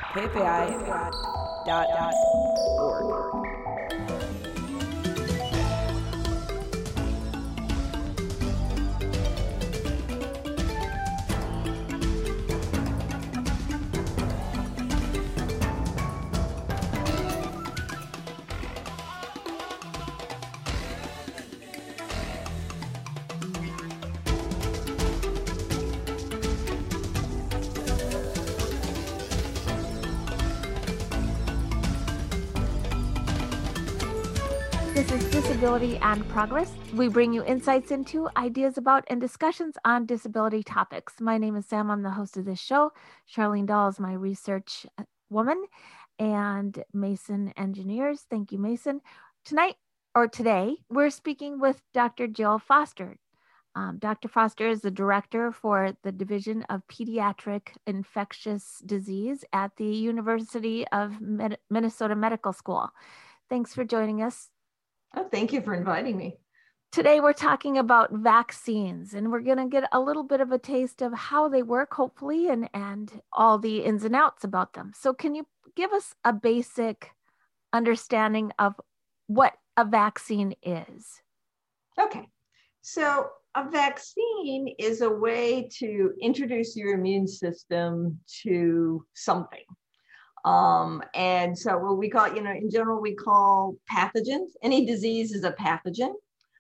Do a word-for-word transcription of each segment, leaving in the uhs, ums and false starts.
K F A I dot org. This is Disability and Progress. We bring you insights into, ideas about, and discussions on disability topics. My name is Sam. I'm the host of this show. Charlene Dahl is my research woman, and Mason engineers. Thank you, Mason. Tonight, or today, we're speaking with Doctor Jill Foster. Um, Doctor Foster is the director for the Division of Pediatric Infectious Disease at the University of Med- Minnesota Medical School. Thanks for joining us. Oh, thank you for inviting me. Today, we're talking about vaccines, and we're going to get a little bit of a taste of how they work, hopefully, and, and all the ins and outs about them. So can you give us a basic understanding of what a vaccine is? Okay. So a vaccine is a way to introduce your immune system to something. Um, and so what we call, you know, in general, we call pathogens. Any disease is a pathogen.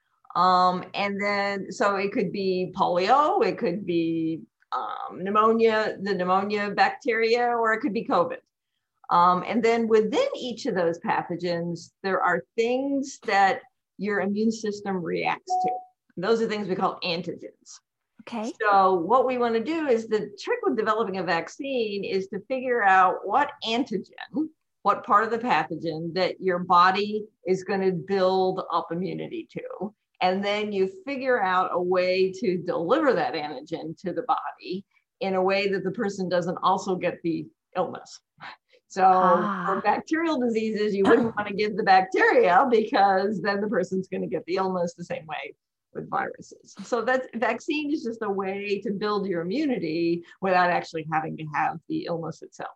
Um, and then, so it could be polio, it could be um, pneumonia, the pneumonia bacteria, or it could be COVID. Um, and then within each of those pathogens, there are things that your immune system reacts to. And those are things we call antigens. Okay. So what we want to do is the trick with developing a vaccine is to figure out what antigen, what part of the pathogen that your body is going to build up immunity to. And then you figure out a way to deliver that antigen to the body in a way that the person doesn't also get the illness. So ah. for bacterial diseases, you wouldn't want to give the bacteria because then the person's going to get the illness the same way with viruses. So that's vaccine is just a way to build your immunity without actually having to have the illness itself.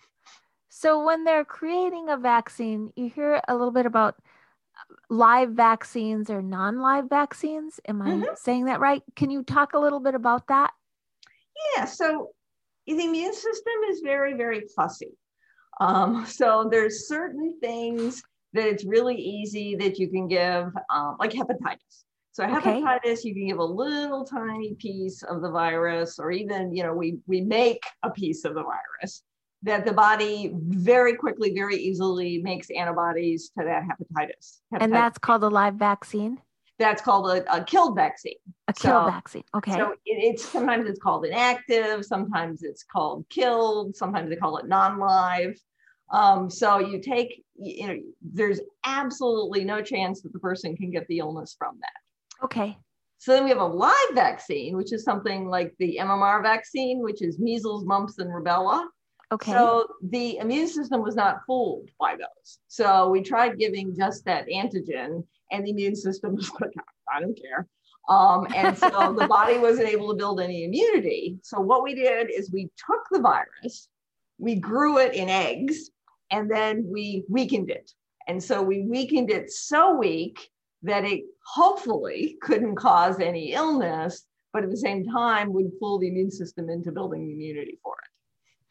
So when they're creating a vaccine, you hear a little bit about live vaccines or non-live vaccines. Am I mm-hmm. saying that right? Can you talk a little bit about that? Yeah, so the immune system is very, very fussy. Um, so there's certain things that it's really easy that you can give, um, like hepatitis. So hepatitis, okay. you can give a little tiny piece of the virus, or even, you know, we, we make a piece of the virus that the body very quickly, very easily makes antibodies to that hepatitis. hepatitis. And that's called a live vaccine? That's called a, a killed vaccine. A so, killed vaccine, okay. So it, it's sometimes it's called inactive, sometimes it's called killed, sometimes they call it non-live. Um, so you take, you know, there's absolutely no chance that the person can get the illness from that. Okay. So then we have a live vaccine, which is something like the M M R vaccine, which is measles, mumps, and rubella. Okay. So the immune system was not fooled by those. So we tried giving just that antigen, and the immune system was like, I don't care. Um, and so the body wasn't able to build any immunity. So what we did is we took the virus, we grew it in eggs, and then we weakened it. And so we weakened it so weak that it hopefully couldn't cause any illness, but at the same time would fool the immune system into building the immunity for it.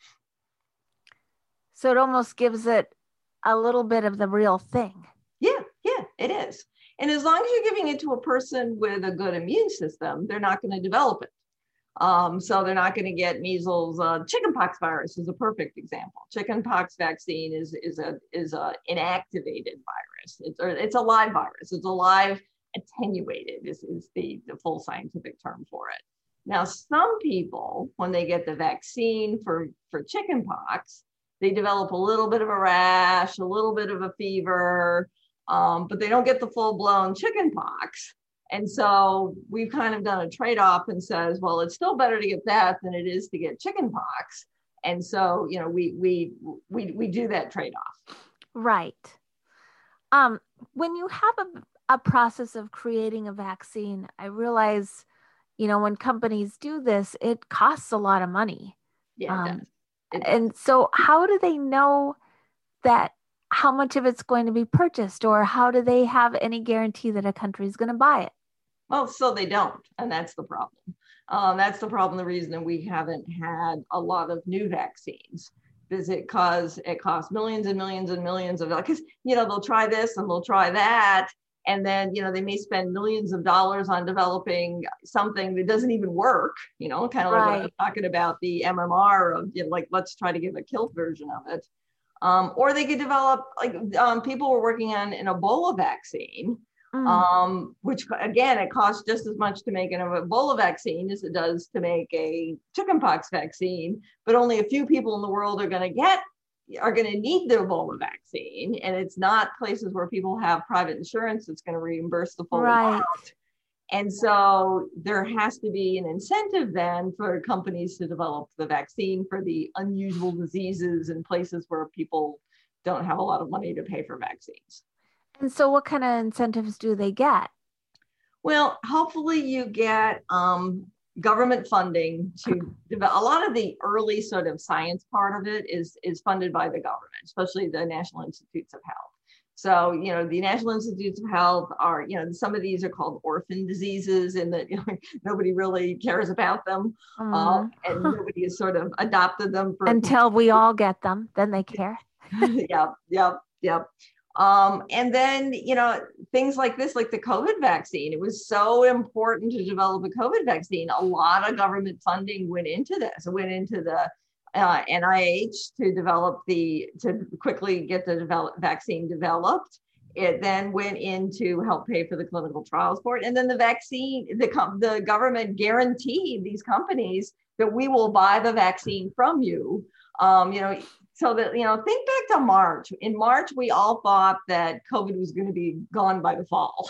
So it almost gives it a little bit of the real thing. Yeah, yeah, it is. And as long as you're giving it to a person with a good immune system, they're not going to develop it. Um, so they're not going to get measles. Uh, chickenpox virus is a perfect example. Chickenpox vaccine is is a is a inactivated virus. It's or it's a live virus. It's a live attenuated is, is the, the full scientific term for it. Now, some people, when they get the vaccine for, for chickenpox, they develop a little bit of a rash, a little bit of a fever, um, but they don't get the full-blown chickenpox. And so we've kind of done a trade-off and says, well, it's still better to get that than it is to get chickenpox. And so, you know, we we we we do that trade-off. Right. Um, when you have a, a process of creating a vaccine, I realize, you know, when companies do this, it costs a lot of money. Yeah. Um, It And so how do they know that how much of it's going to be purchased, or how do they have any guarantee that a country is going to buy it? Well, so they don't, and that's the problem. Um, that's the problem. The reason that we haven't had a lot of new vaccines is it cause it costs millions and millions and millions of dollars. Because you know they'll try this and they'll try that, and then you know they may spend millions of dollars on developing something that doesn't even work. You know, kind of like what I was talking about the M M R of you know, like let's try to give a killed version of it. Um, or they could develop, like um, people were working on an Ebola vaccine, mm. um, which again, it costs just as much to make an Ebola vaccine as it does to make a chickenpox vaccine, but only a few people in the world are going to get, are going to need the Ebola vaccine. And it's not places where people have private insurance that's going to reimburse the full right. amount. And so there has to be an incentive then for companies to develop the vaccine for the unusual diseases in places where people don't have a lot of money to pay for vaccines. And so what kind of incentives do they get? Well, hopefully you get um, government funding to develop. A lot of the early sort of science part of it is, is funded by the government, especially the National Institutes of Health. So, you know, the National Institutes of Health are, you know, some of these are called orphan diseases and that you know, nobody really cares about them. Mm. Uh, and nobody has sort of adopted them. For Until we all get them, then they care. Yep, yep, yep. Um, and then, you know, things like this, like the COVID vaccine, it was so important to develop a COVID vaccine. A lot of government funding went into this. It went into the Uh, N I H to develop the, to quickly get the develop, vaccine developed. It then went in to help pay for the clinical trials for it. And then the vaccine, the, the government guaranteed these companies that we will buy the vaccine from you. Um, you know, so that, you know, think back to March. In March, we all thought that COVID was going to be gone by the fall.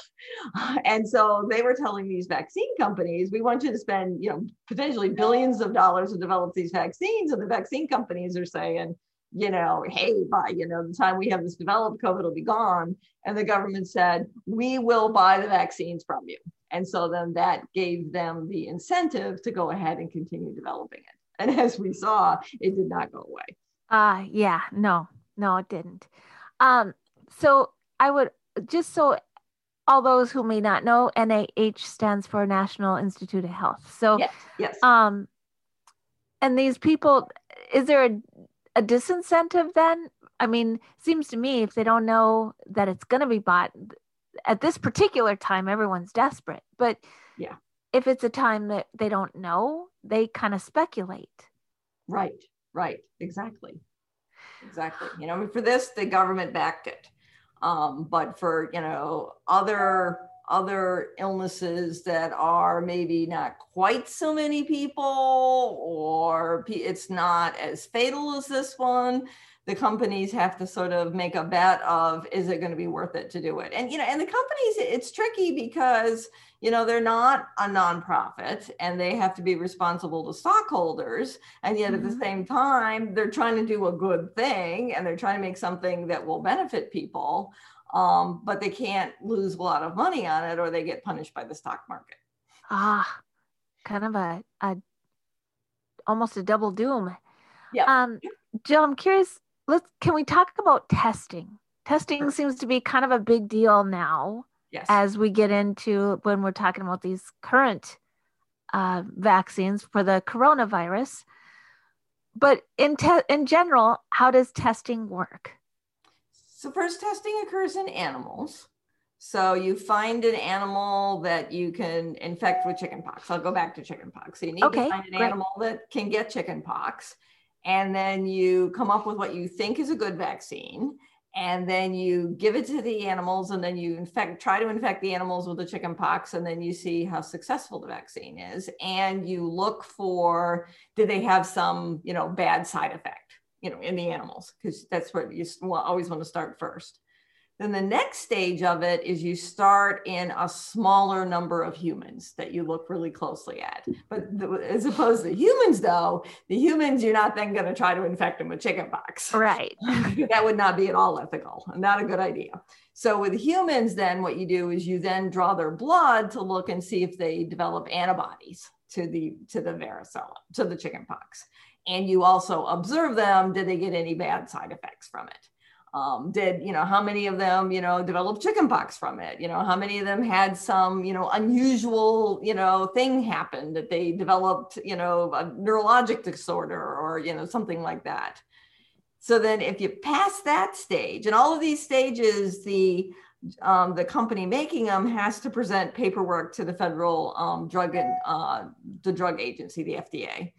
And so they were telling these vaccine companies, we want you to spend, you know, potentially billions of dollars to develop these vaccines. And the vaccine companies are saying, you know, hey, by, you know, the time we have this developed, COVID will be gone. And the government said, we will buy the vaccines from you. And so then that gave them the incentive to go ahead and continue developing it. And as we saw, it did not go away. Uh, yeah, no, no, it didn't. Um, so I would just so all those who may not know, N I H stands for National Institute of Health. So, yes, yes. Um, and these people, is there a, a disincentive then? I mean, seems to me if they don't know that it's going to be bought at this particular time, everyone's desperate. But yeah, if it's a time that they don't know, they kind of speculate. Right. Right, exactly, exactly. You know, I mean, for this, the government backed it, um, but for you know other other illnesses that are maybe not quite so many people, or it's not as fatal as this one, the companies have to sort of make a bet of is it going to be worth it to do it? And you know, and the companies, it's tricky because you know they're not a nonprofit and they have to be responsible to stockholders, and yet mm-hmm. at the same time they're trying to do a good thing and they're trying to make something that will benefit people, um, but they can't lose a lot of money on it or they get punished by the stock market. Ah, kind of a, a almost a double doom. Yeah. Um, Jill, I'm curious. Let's can we talk about testing? Testing sure. seems to be kind of a big deal now. Yes. As we get into when we're talking about these current uh, vaccines for the coronavirus. But in te- in general, how does testing work? So first, testing occurs in animals. So you find an animal that you can infect with chickenpox. I'll go back to chickenpox. So you need okay, to find an great. animal that can get chickenpox. And then you come up with what you think is a good vaccine. And then you give it to the animals, and then you infect, try to infect the animals with the chicken pox, and then you see how successful the vaccine is. And you look for, do they have some, you know, bad side effect, you know, in the animals, because that's what you always want to start first. Then the next stage of it is you start in a smaller number of humans that you look really closely at. But the, as opposed to humans, though, the humans, you're not then going to try to infect them with chickenpox. Right. That would not be at all ethical, not a good idea. So with humans, then what you do is you then draw their blood to look and see if they develop antibodies to the to the varicella, to the chickenpox. and you also observe them, did they get any bad side effects from it? Um, did, you know, how many of them, you know, developed chickenpox from it? You know, how many of them had some, you know, unusual, you know, thing happen that they developed, you know, a neurologic disorder or, you know, something like that. So then if you pass that stage, and all of these stages, the um, the company making them has to present paperwork to the federal um, drug and uh, the drug agency, the F D A.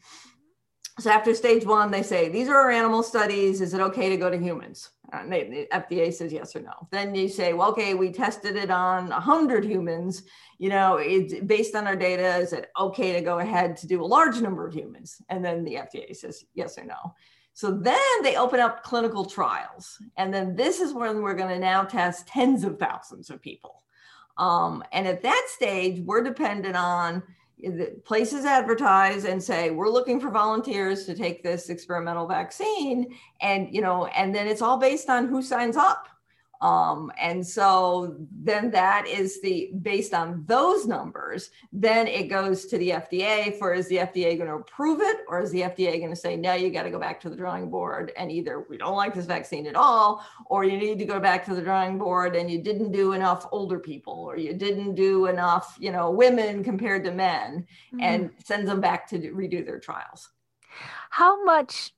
So after stage one, they say, these are our animal studies. Is it okay to go to humans? And they, the F D A says yes or no. Then you say, well, okay, we tested it on one hundred humans. You know, it's based on our data. Is it okay to go ahead to do a large number of humans? And then the F D A says yes or no. So then they open up clinical trials. And then this is when we're going to now test tens of thousands of people. Um, and at that stage, we're dependent on the places advertise and say, we're looking for volunteers to take this experimental vaccine. And, you know, and then it's all based on who signs up. Um, and so then that is the, based on those numbers, then it goes to the F D A for, is the F D A going to approve it? Or is the F D A going to say, no, you got to go back to the drawing board, and either we don't like this vaccine at all, or you need to go back to the drawing board and you didn't do enough older people, or you didn't do enough, you know, women compared to men, mm-hmm. and sends them back to do, redo their trials. How much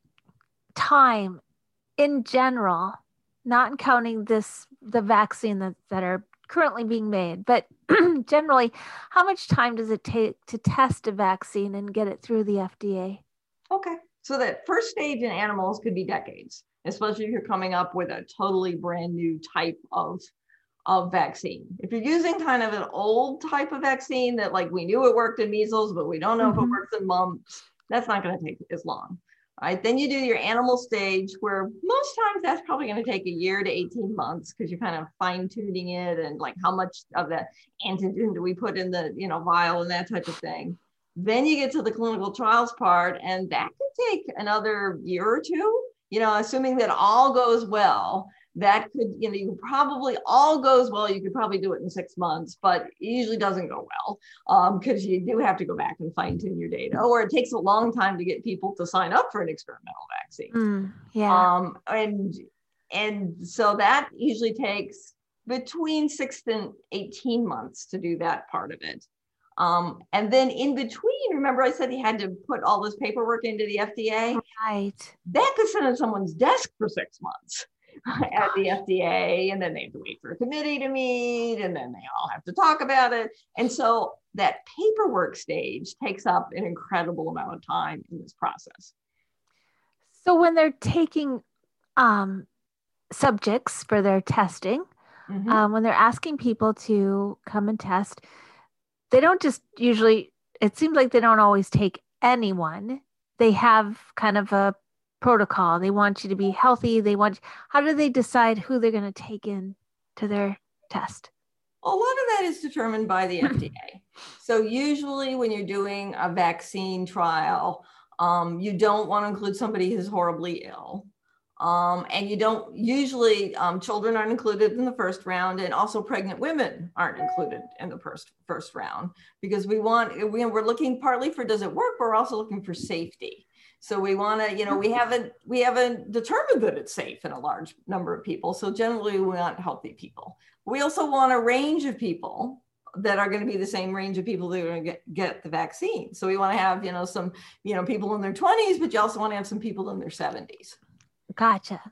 time in general, not counting this, the vaccine that, that are currently being made, but generally, how much time does it take to test a vaccine and get it through the F D A? Okay. So that first stage in animals could be decades, especially if you're coming up with a totally brand new type of, of vaccine. If you're using kind of an old type of vaccine that, like, we knew it worked in measles, but we don't know mm-hmm. if it works in mumps, that's not going to take as long. Right, then you do your animal stage, where most times that's probably going to take a year to eighteen months, because you're kind of fine tuning it, and like how much of the antigen do we put in the, you know, vial and that type of thing. Then you get to the clinical trials part, and that could take another year or two, you know, assuming that all goes well. That could, you know, you probably all goes well. You could probably do it in six months, but it usually doesn't go well because um, you do have to go back and fine tune your data, or it takes a long time to get people to sign up for an experimental vaccine. Mm, yeah. Um, and, and so that usually takes between six and eighteen months to do that part of it. Um, and then in between, remember I said he had to put all this paperwork into the F D A? Right. That could sit on someone's desk for six months. At the F D A, and then they have to wait for a committee to meet, and then they all have to talk about it. And so that paperwork stage takes up an incredible amount of time in this process. So when they're taking um, subjects for their testing, mm-hmm. um, when they're asking people to come and test, they don't just usually, it seems like they don't always take anyone. They have kind of a protocol. They want you to be healthy. They want, how do they decide who they're going to take in to their test? A lot of that is determined by the F D A. So usually when you're doing a vaccine trial, um, you don't want to include somebody who's horribly ill. Um, and you don't usually, um, children aren't included in the first round, and also pregnant women aren't included in the first, first round, because we want, we, we're looking partly for, does it work? But we're also looking for safety. So we want to, you know, we haven't, we haven't determined that it's safe in a large number of people. So generally we want healthy people. We also want a range of people that are going to be the same range of people that are going to get, get the vaccine. So we want to have, you know, some, you know, people in their twenties, but you also want to have some people in their seventies. Gotcha.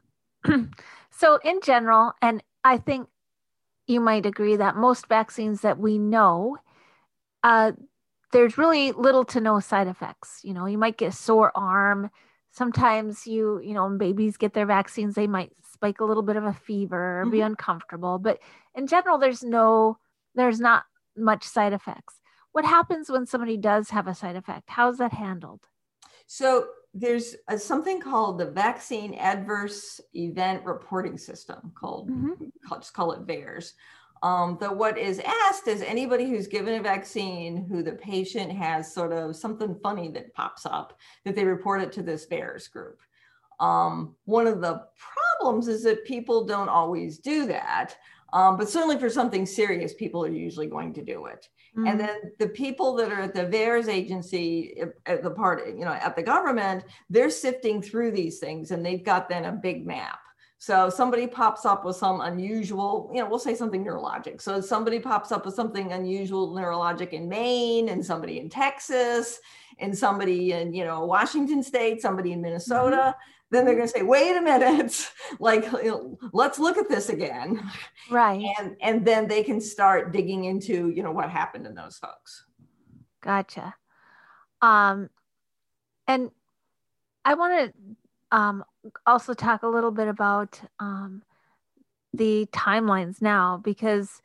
So in general, and I think you might agree that most vaccines that we know, uh, there's really little to no side effects. You know, you might get a sore arm. Sometimes you, you know, when babies get their vaccines, they might spike a little bit of a fever or mm-hmm. be uncomfortable. But in general, there's no, there's not much side effects. What happens when somebody does have a side effect? How's that handled? So there's a, something called the Vaccine Adverse Event Reporting System, called, mm-hmm. just call it VAERS. Um, that what is asked is anybody who's given a vaccine who the patient has sort of something funny that pops up, that they report it to this VAERS group. Um, one of the problems is that people don't always do that, um, but certainly for something serious, people are usually going to do it. Mm. And then the people that are at the VAERS agency, at the part, you know, at the government, they're sifting through these things, and they've got then a big map. So somebody pops up with some unusual, you know, we'll say something neurologic. So somebody pops up with something unusual neurologic in Maine, and somebody in Texas, and somebody in, you know, Washington State, somebody in Minnesota. Mm-hmm. Then they're going to say, wait a minute, like, you know, let's look at this again. Right. And, and then they can start digging into, you know, what happened in those folks. Gotcha. Um, and I want to um, also talk a little bit about um, the timelines now, because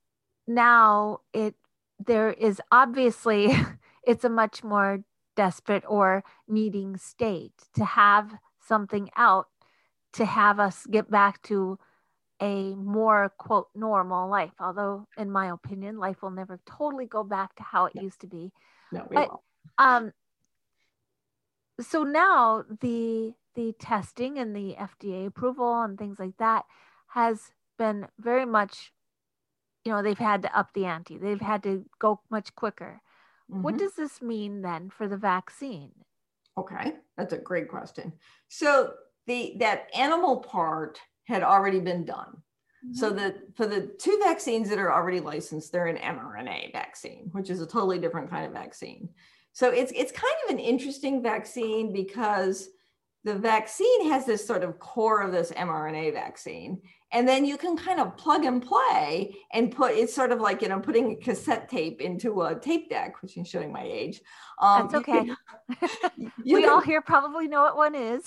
now it there is obviously it's a much more desperate or needing state to have something out to have us get back to a more, quote, normal life. Although, in my opinion, life will never totally go back to how it no. used to be. No, we but, won't. Um, so now the the testing and the F D A approval and things like that has been very much, you know, they've had to up the ante. They've had to go much quicker. Mm-hmm. What does this mean then for the vaccine? Okay, that's a great question. So the that animal part had already been done. Mm-hmm. So that for the two vaccines that are already licensed, they're an mRNA vaccine, which is a totally different kind of vaccine. So it's it's kind of an interesting vaccine because the vaccine has this sort of core of this mRNA vaccine. And then you can kind of plug and play and put, it's sort of like, you know, putting a cassette tape into a tape deck, which is showing my age. Um, That's okay. You can, you we can, all here probably know what one is.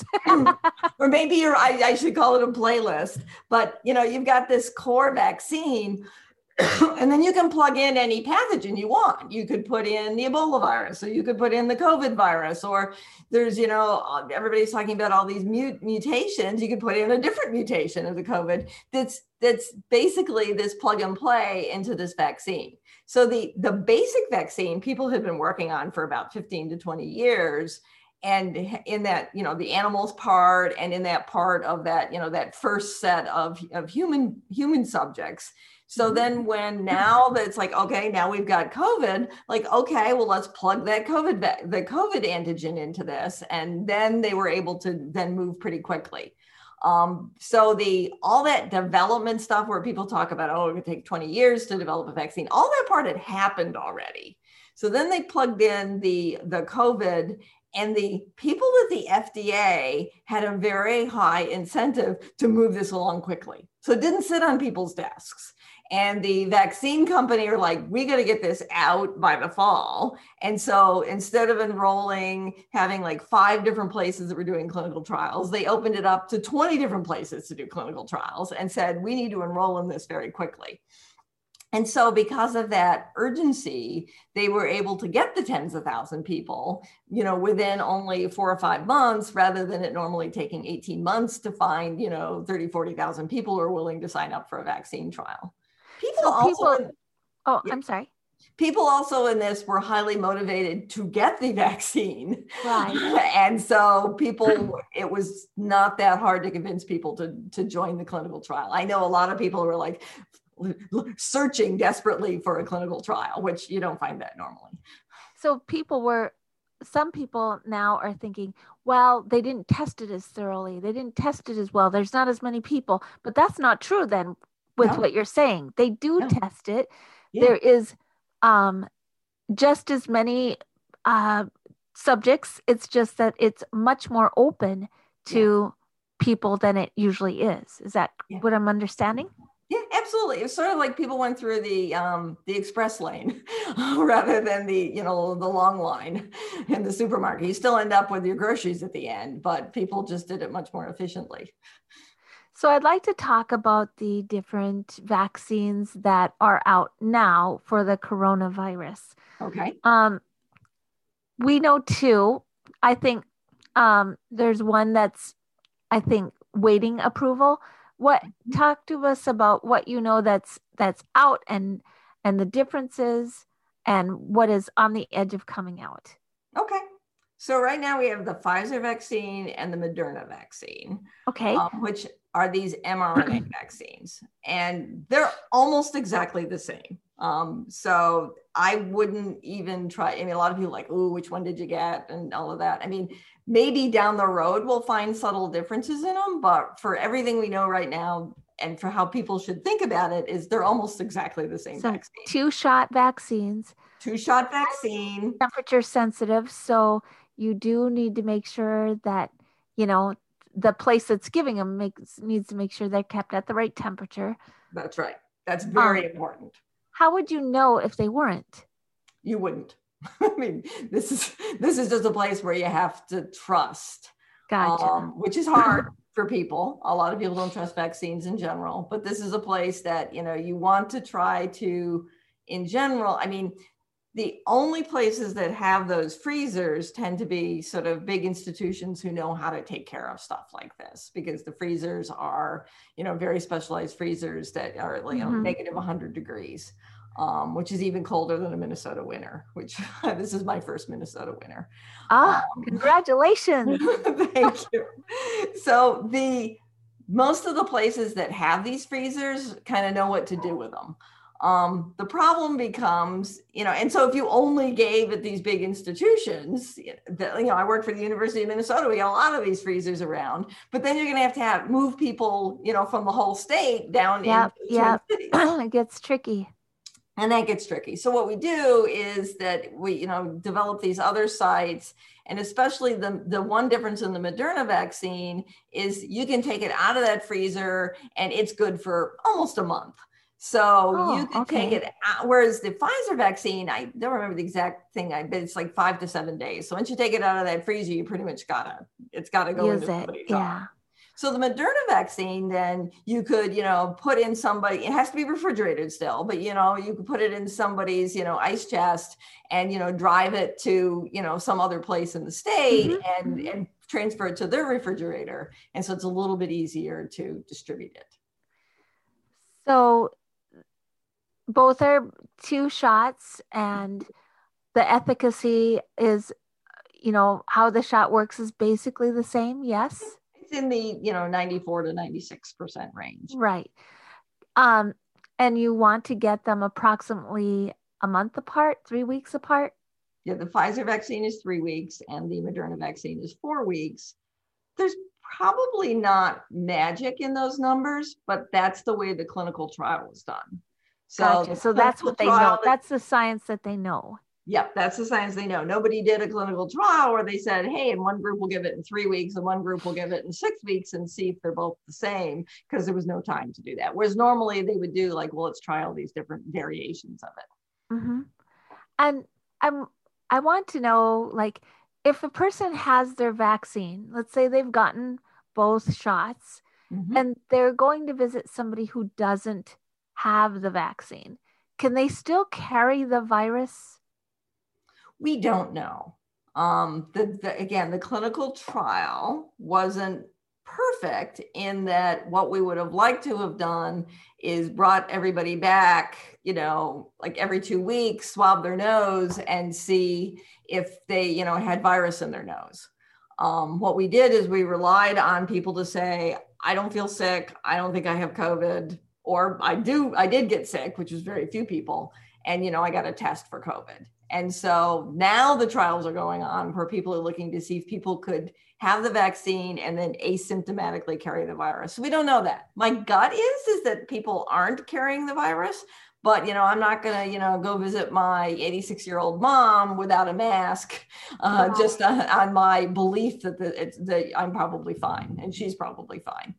Or maybe you're, I, I should call it a playlist, but you know, you've got this core vaccine and then you can plug in any pathogen you want. You could put in the Ebola virus, or you could put in the COVID virus, or there's, you know, everybody's talking about all these mut- mutations. You could put in a different mutation of the COVID that's that's basically this plug and play into this vaccine. So the, the basic vaccine people have been working on for about fifteen to twenty years. And in that, you know, the animals part, and in that part of that, you know, that first set of, of human human subjects. So then when now that it's like, okay, now we've got COVID, like, okay, well, let's plug that COVID, the COVID antigen into this. And then they were able to then move pretty quickly. Um, so the, all that development stuff where people talk about, oh, it could take twenty years to develop a vaccine, all that part had happened already. So then they plugged in the, the COVID, and the people at the F D A had a very high incentive to move this along quickly. So it didn't sit on people's desks. And the vaccine company are like, we got to get this out by the fall. And so instead of enrolling, having like five different places that were doing clinical trials, they opened it up to twenty different places to do clinical trials and said, we need to enroll in this very quickly. And so because of that urgency, they were able to get the tens of thousand people, you know, within only four or five months, rather than it normally taking eighteen months to find, you know, thirty, forty thousand people who are willing to sign up for a vaccine trial. People so also, people, in, oh, yeah, I'm sorry. People also in this were highly motivated to get the vaccine. Right. And so people, it was not that hard to convince people to, to join the clinical trial. I know a lot of people were like, searching desperately for a clinical trial, which you don't find that normally. So people were, some people now are thinking, well, they didn't test it as thoroughly. They didn't test it as well. There's not as many people, but that's not true then with no. what you're saying. They do no. test it. Yeah. There is um, just as many uh, subjects. It's just that it's much more open to yeah. people than it usually is. Is that yeah. what I'm understanding? Yeah, absolutely. It's sort of like people went through the um, the express lane rather than the, you know, the long line in the supermarket. You still end up with your groceries at the end, but people just did it much more efficiently. So I'd like to talk about the different vaccines that are out now for the coronavirus. Okay. Um, we know two. I think um, there's one that's, I think, waiting approval. What talk to us about what you know that's that's out and and the differences and what is on the edge of coming out. Okay. So right now we have the Pfizer vaccine and the Moderna vaccine. Okay. Um, which are these mRNA vaccines. And they're almost exactly the same. Um, so I wouldn't even try. I mean, a lot of people are like, ooh, which one did you get? And all of that. I mean, maybe down the road we'll find subtle differences in them, but for everything we know right now, and for how people should think about it, is they're almost exactly the same So vaccine. two shot vaccines, Two shot vaccine. temperature sensitive. So you do need to make sure that, you know, the place that's giving them makes needs to make sure they're kept at the right temperature. That's right. That's very Um, important. How would you know if they weren't? You wouldn't. I mean, this is this is just a place where you have to trust, Gotcha. um, which is hard for people. A lot of people don't trust vaccines in general, but this is a place that, you know, you want to try to, in general, I mean, the only places that have those freezers tend to be sort of big institutions who know how to take care of stuff like this, because the freezers are, you know, very specialized freezers that are, like, you know, Mhm. negative one hundred degrees, um, which is even colder than a Minnesota winter, which this is my first Minnesota winter. Ah, Um, congratulations. Thank you. So the most of the places that have these freezers kind of know what to do with them. Um, the problem becomes, you know, and so if you only gave at these big institutions, that, you know, I work for the University of Minnesota, we got a lot of these freezers around, but then you're going to have to have move people, you know, from the whole state down Yep, into yep. Twin Cities. It gets tricky. And that gets tricky. So what we do is that we, you know, develop these other sites, and especially the, the one difference in the Moderna vaccine is you can take it out of that freezer and it's good for almost a month. So Oh, you can okay. take it out, whereas the Pfizer vaccine, I don't remember the exact thing, I but it's like five to seven days. So once you take it out of that freezer, you pretty much gotta, it's gotta go Use into it. somebody's arm. Yeah. So the Moderna vaccine, then you could, you know, put in somebody, it has to be refrigerated still, but, you know, you could put it in somebody's, you know, ice chest and, you know, drive it to, you know, some other place in the state Mhm, and, mhm. and transfer it to their refrigerator. And so it's a little bit easier to distribute it. So both are two shots, and the efficacy is, you know, how the shot works is basically the same. Yes. It's in the, you know, ninety-four to ninety-six percent range. Right. Um, and you want to get them approximately a month apart, three weeks apart. Yeah, the Pfizer vaccine is three weeks and the Moderna vaccine is four weeks. There's probably not magic in those numbers, but that's the way the clinical trial was done. So, Gotcha. So that's what they know. that, That's the science that they know. Yep, that's the science they know. Nobody did a clinical trial where they said, hey, in one group we'll give it in three weeks and one group will give it in six weeks and see if they're both the same, because there was no time to do that. Whereas normally they would do like, well, let's try all these different variations of it. Mm-hmm. And I'm, I want to know, like, if a person has their vaccine, let's say they've gotten both shots, Mhm. and they're going to visit somebody who doesn't have the vaccine, can they still carry the virus? We don't know. Um, the, the, again, the clinical trial wasn't perfect in that what we would have liked to have done is brought everybody back, you know, like every two weeks, swab their nose and see if they, you know, had virus in their nose. Um, what we did is we relied on people to say, I don't feel sick. I don't think I have COVID, or I do, I did get sick, which was very few people. And, you know, I got a test for COVID. And so now the trials are going on where people are looking to see if people could have the vaccine and then asymptomatically carry the virus. So we don't know that. My gut is, is that people aren't carrying the virus, but, you know, I'm not going to, you know, go visit my eighty-six year old mom without a mask, uh, Wow. just on, on my belief that, the, it's, that I'm probably fine and she's probably fine.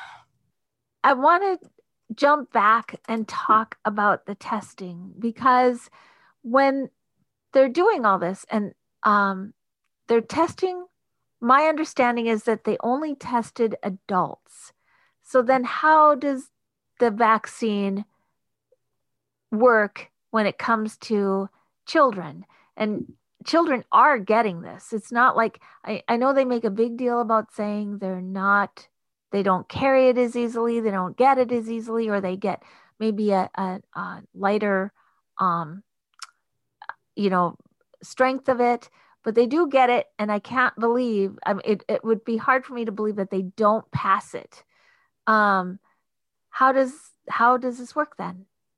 I want to jump back and talk about the testing, because when they're doing all this and um, they're testing, my understanding is that they only tested adults. So then how does the vaccine work when it comes to children? And children are getting this. It's not like, I, I know they make a big deal about saying they're not, they don't carry it as easily, they don't get it as easily, or they get maybe a, a, a lighter, um, you know, strength of it, but they do get it. And I can't believe, I mean, it, it would be hard for me to believe that they don't pass it. Um, how does, how does this work then?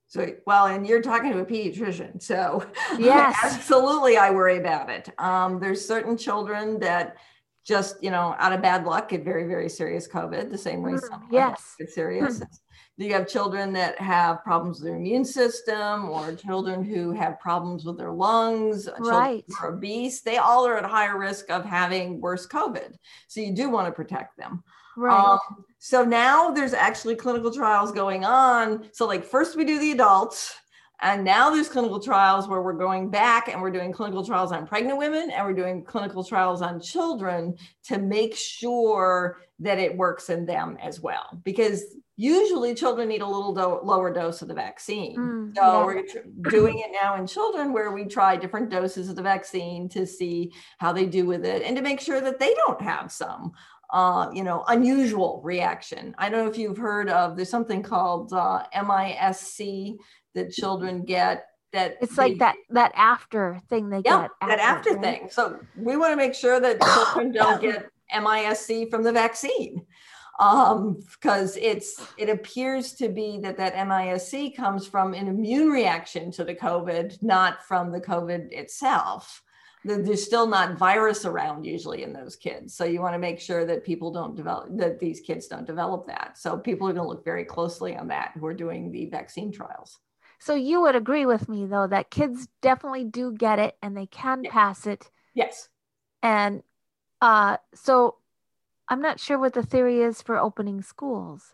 So, well, and you're talking to a pediatrician, so Yes. absolutely, I worry about it. Um, there's certain children that just, you know, out of bad luck get very, very serious COVID, the same way Mm, some yes. get serious. You have children that have problems with their immune system, or children who have problems with their lungs, children Right. who are obese. They all are at higher risk of having worse COVID. So you do want to protect them. Right. Um, so now there's actually clinical trials going on. So like first we do the adults, and now there's clinical trials where we're going back and we're doing clinical trials on pregnant women, and we're doing clinical trials on children to make sure that it works in them as well. Because usually children need a little do- lower dose of the vaccine. Mm, so yeah. we're tr- doing it now in children, where we try different doses of the vaccine to see how they do with it, and to make sure that they don't have some Uh, you know, unusual reaction. I don't know if you've heard of, there's something called uh, M I S C that children get. That It's they, like that that after thing they yeah, get. that after right? thing. So we want to make sure that children don't get M I S C from the vaccine, um, because it's it appears to be that that M I S C comes from an immune reaction to the COVID, not from the COVID itself. There's still not virus around usually in those kids. So you want to make sure that people don't develop, that these kids don't develop that. So people are going to look very closely on that who are doing the vaccine trials. So you would agree with me, though, that kids definitely do get it and they can Yeah. pass it. Yes. And uh, so I'm not sure what the theory is for opening schools.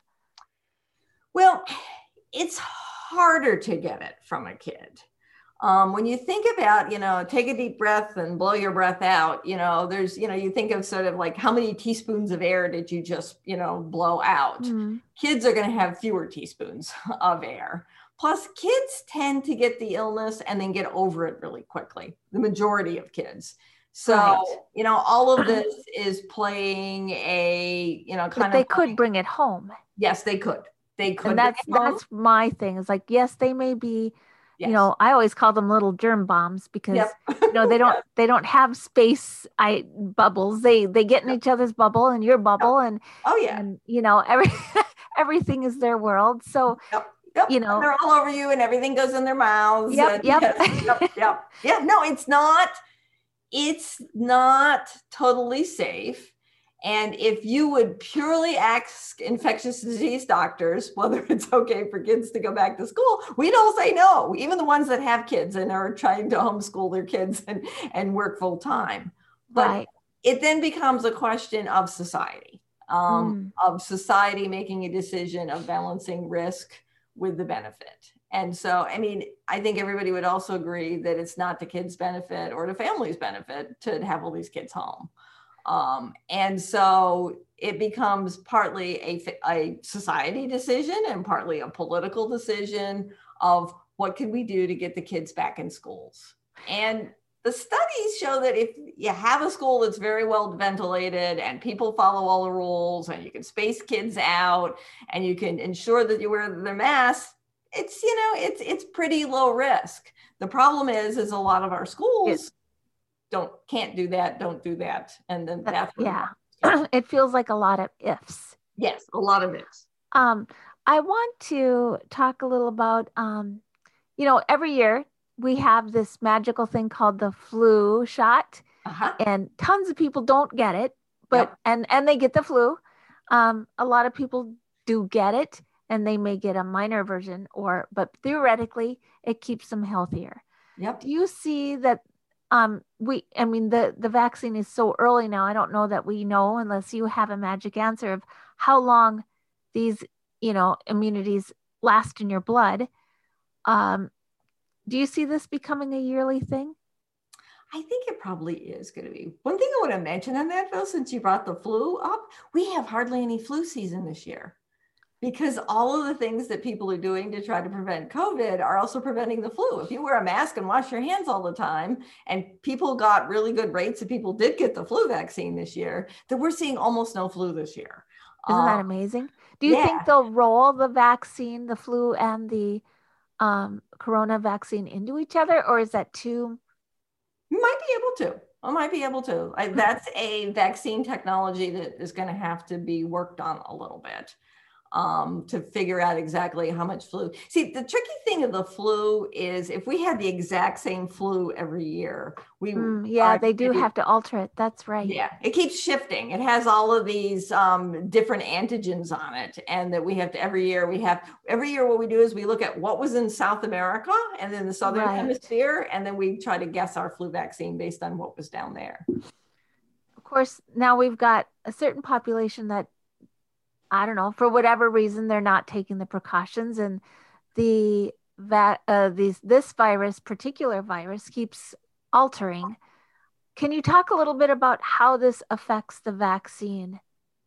Well, it's harder to get it from a kid. Um, when you think about, you know, take a deep breath and blow your breath out, you know, there's, you know, you think of sort of like how many teaspoons of air did you just, you know, blow out? Mm. Kids are going to have fewer teaspoons of air. Plus, kids tend to get the illness and then get over it really quickly, the majority of kids. So, Right. you know, all of this is playing a, you know, kind But they of could like, bring it home. yes, they could. They could. And that's bring it home. that's my thing. Is like, yes, they may be, Yes. you know, I always call them little germ bombs because Yep. you know they don't they don't have space I bubbles. They they get in Yep. each other's bubble and your bubble and Oh yeah. and you know every everything is their world. So Yep. Yep. you know, and they're all over you and everything goes in their mouths. Yep, and yep. yes, yep. Yep. Yeah. No, it's not, it's not totally safe. And if you would purely ask infectious disease doctors whether it's okay for kids to go back to school, we'd all say no, even the ones that have kids and are trying to homeschool their kids and, and work full time. But right. it then becomes a question of society, um, Mm. of society making a decision of balancing risk with the benefit. And so, I mean, I think everybody would also agree that it's not the kids' benefit or the family's benefit to have all these kids home. Um, and so it becomes partly a, a society decision and partly a political decision of what can we do to get the kids back in schools. And the studies show that if you have a school that's very well ventilated and people follow all the rules and you can space kids out and you can ensure that you wear their masks, it's, you know, it's, it's pretty low risk. The problem is, is a lot of our schools Yes. don't, can't do that, don't do that. And then that's what yeah. It feels like a lot of ifs. Yes, a lot of ifs. Um, I want to talk a little about, um, you know, every year we have this magical thing called the flu shot, Uh-huh. and tons of people don't get it, but Yep. and and they get the flu. Um, a lot of people do get it, and they may get a minor version, or but theoretically, it keeps them healthier. Yep. Do you see that? Um, we, I mean, the the vaccine is so early now. I don't know that we know, unless you have a magic answer of how long these, you know, immunities last in your blood. Um, do you see this becoming a yearly thing? I think it probably is going to be. One thing I want to mention on that, though, since you brought the flu up, we have hardly any flu season this year because all of the things that people are doing to try to prevent COVID are also preventing the flu. If you wear a mask and wash your hands all the time, and people got really good rates and people did get the flu vaccine this year, then we're seeing almost no flu this year. Isn't that Um, amazing? Do you yeah. think they'll roll the vaccine, the flu and the um, corona vaccine into each other, or is that too? You might be able to. I might be able to. I, that's a vaccine technology that is going to have to be worked on a little bit. um, to figure out exactly how much flu. See, the tricky thing of the flu is if we had the exact same flu every year, we Mm, yeah, are, they do have to alter it. That's right. yeah, it keeps shifting. It has all of these um, different antigens on it, and that we have to every year we have every year what we do is we look at what was in South America and then the Southern Right. Hemisphere, and then we try to guess our flu vaccine based on what was down there. Of course, now we've got a certain population that, I don't know, for whatever reason, they're not taking the precautions, and the that uh, these this virus, particular virus, keeps altering. Can you talk a little bit about how this affects the vaccine?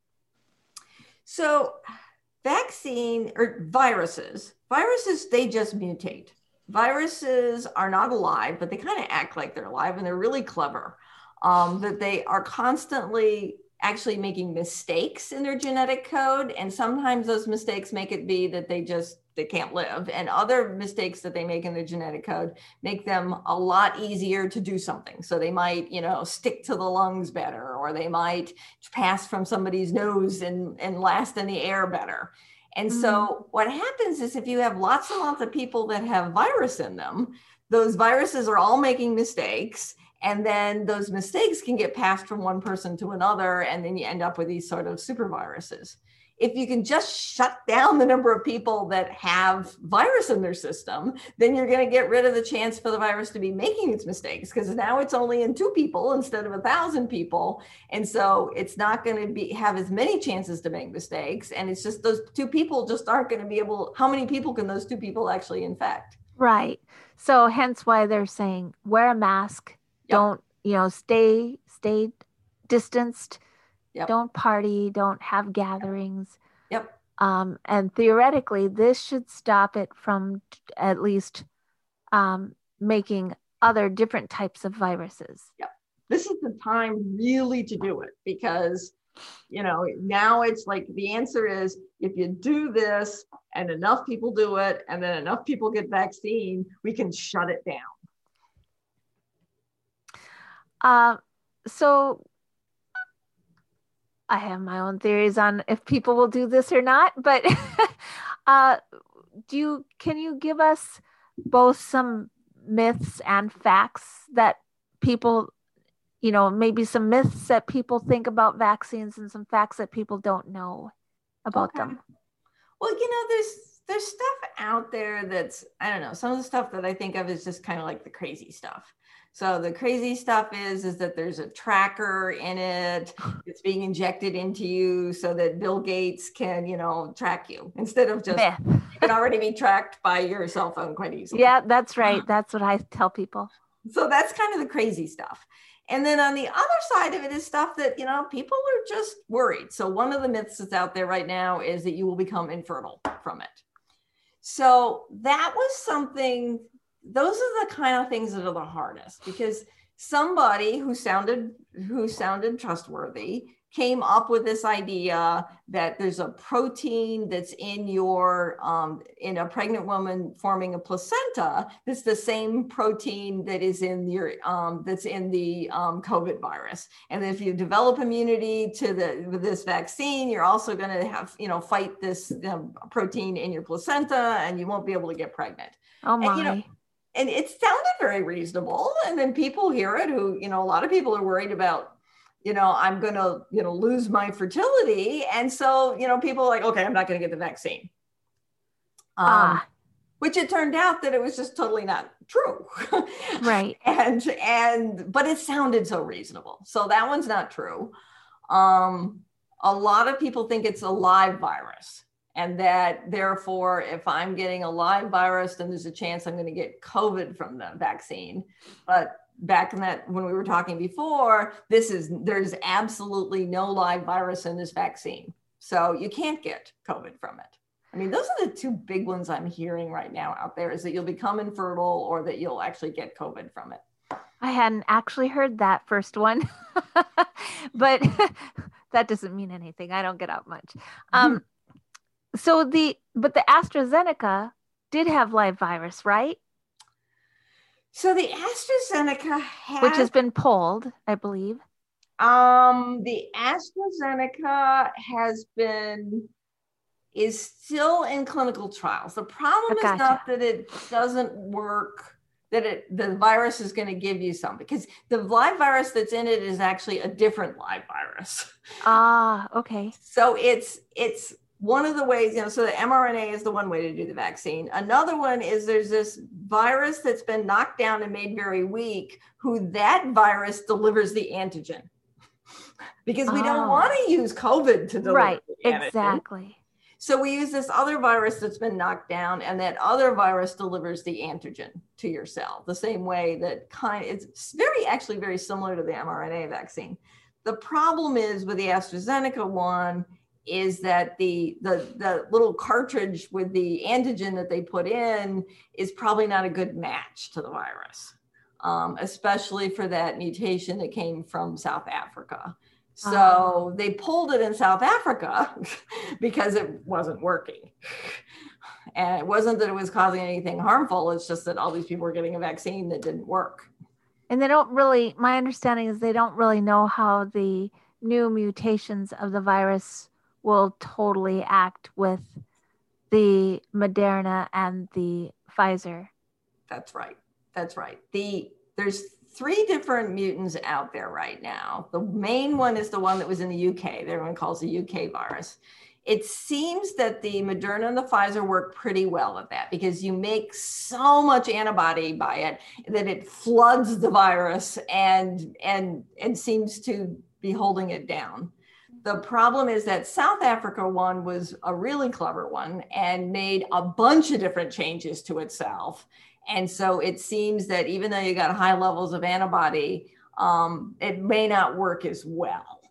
So, vaccine or viruses, viruses, they just mutate. Viruses are not alive, but they kind of act like they're alive, and they're really clever. Um, that they are constantly actually making mistakes in their genetic code, and sometimes those mistakes make it be that they just they can't live, and other mistakes that they make in their genetic code make them a lot easier to do something. So they might, you know, stick to the lungs better, or they might pass from somebody's nose and, and last in the air better. And mm-hmm. so what happens is if you have lots and lots of people that have virus in them, those viruses are all making mistakes. And then those mistakes can get passed from one person to another, and then you end up with these sort of super viruses. If you can just shut down the number of people that have virus in their system, then you're going to get rid of the chance for the virus to be making its mistakes, because now it's only in two people instead of a thousand people. And so it's not going to be have as many chances to make mistakes. And it's just those two people just aren't going to be able, how many people can those two people actually infect? Right. So hence why they're saying wear a mask. Yep. Don't, you know, stay, stay distanced. Yep. Don't party. Don't have gatherings. Yep. Um, and theoretically, this should stop it from at least um, making other different types of viruses. Yep. This is the time really to do it, because, you know, now it's like the answer is if you do this and enough people do it and then enough people get vaccine, we can shut it down. Uh, so I have my own theories on if people will do this or not, but uh, do you, can you give us both some myths and facts that people, you know, maybe some myths that people think about vaccines and some facts that people don't know about okay. them? Well, you know, there's, there's stuff out there that's, I don't know, some of the stuff that I think of is just kind of like the crazy stuff. So the crazy stuff is, is that there's a tracker in it. It's being injected into you so that Bill Gates can, you know, track you instead of just, you can already be tracked by your cell phone quite easily. Yeah, that's right. That's what I tell people. So that's kind of the crazy stuff. And then on the other side of it is stuff that, you know, people are just worried. So one of the myths that's out there right now is that you will become infertile from it. So that was something, those are the kind of things that are the hardest, because somebody who sounded who sounded trustworthy came up with this idea that there's a protein that's in your um, in a pregnant woman forming a placenta that's the same protein that is in your um, that's in the um, COVID virus, and if you develop immunity to the with this vaccine, you're also going to have you know fight this you know, protein in your placenta, and you won't be able to get pregnant. Oh my. And, you know, And it sounded very reasonable. And then people hear it who, you know, a lot of people are worried about, you know, I'm going to, you know, lose my fertility. And so, you know, people are like, okay, I'm not going to get the vaccine. Um, ah. Which it turned out that it was just totally not true. Right. and, and, but it sounded so reasonable. So that one's not true. Um, a lot of people think it's a live virus. And that therefore, if I'm getting a live virus, then there's a chance I'm going to get COVID from the vaccine. But back in that, when we were talking before, this is, there's absolutely no live virus in this vaccine. So you can't get COVID from it. I mean, those are the two big ones I'm hearing right now out there, is that you'll become infertile or that you'll actually get COVID from it. I hadn't actually heard that first one, but that doesn't mean anything. I don't get out much. Um, So the, but the AstraZeneca did have live virus, right? So the AstraZeneca has, which has been pulled, I believe. Um, the AstraZeneca has been, is still in clinical trials. The problem Gotcha. is not that it doesn't work, that it the virus is going to give you some, because the live virus that's in it is actually a different live virus. Ah, okay. So it's it's one of the ways, you know, so the mRNA is the one way to do the vaccine. Another one is there's this virus that's been knocked down and made very weak, who that virus delivers the antigen. Because we oh. don't want to use COVID to deliver right, the antigen. Exactly. So we use this other virus that's been knocked down, and that other virus delivers the antigen to your cell, the same way that kind of, it's very, actually very similar to the mRNA vaccine. The problem is with the AstraZeneca one is that the, the, the little cartridge with the antigen that they put in is probably not a good match to the virus, um, especially for that mutation that came from South Africa. So uh-huh. they pulled it in South Africa because it wasn't working. And it wasn't that it was causing anything harmful. It's just that all these people were getting a vaccine that didn't work. And they don't really, my understanding is they don't really know how the new mutations of the virus will totally act with the Moderna and the Pfizer. That's right. That's right. The there's three different mutants out there right now. The main one is the one that was in the U K. That everyone calls the U K virus. It seems that the Moderna and the Pfizer work pretty well at that, because you make so much antibody by it that it floods the virus and and and seems to be holding it down. The problem is that South Africa one was a really clever one and made a bunch of different changes to itself. And so it seems that even though you got high levels of antibody, um, it may not work as well.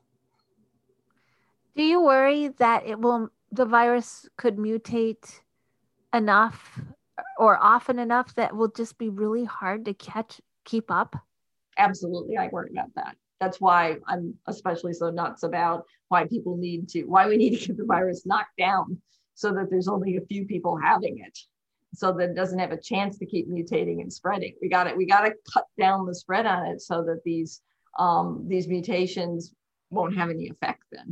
Do you worry that it will, the virus could mutate enough or often enough that will just be really hard to catch, keep up? Absolutely. I worry about that. That's why I'm especially so nuts about why people need to, why we need to get the virus knocked down so that there's only a few people having it, so that it doesn't have a chance to keep mutating and spreading. We got it. We got to cut down the spread on it so that these um, these mutations won't have any effect then.